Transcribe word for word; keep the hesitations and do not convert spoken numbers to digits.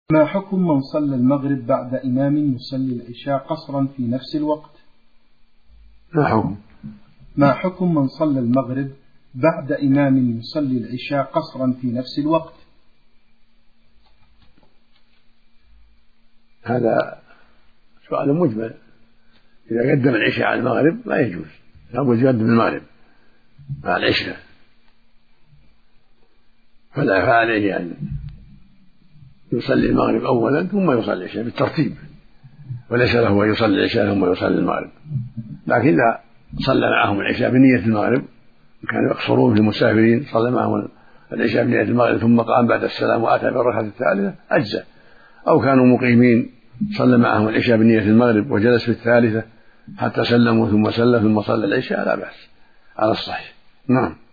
ما حكم من صلى المغرب بعد إمام يصلي العشاء قصرا في نفس الوقت؟ ما حكم ما حكم من صلى المغرب بعد إمام يصلي العشاء قصرا في نفس الوقت؟ هذا سؤال مجمل. إذا قدم العشاء على المغرب لا يجوز، لابد يقدم المغرب مع العشاء، فلا فعليه أن يصلي المغرب أولا ثم يصلي العشاء بالترتيب، وليس له أن يصلي العشاء ثم يصلي المغرب. لكن إذا صلى معهم العشاء بنية المغرب، كانوا يقصرون في المسافرين، صلى معهم العشاء بنية المغرب ثم قام بعد السلام وأتى بالركعة الثالثة أجزى. أو كانوا مقيمين صلى معهم العشاء بنية المغرب وجلس في الثالثة حتى سلموا ثم سلم ثم صلى العشاء لا بأس على الصحيح. نعم.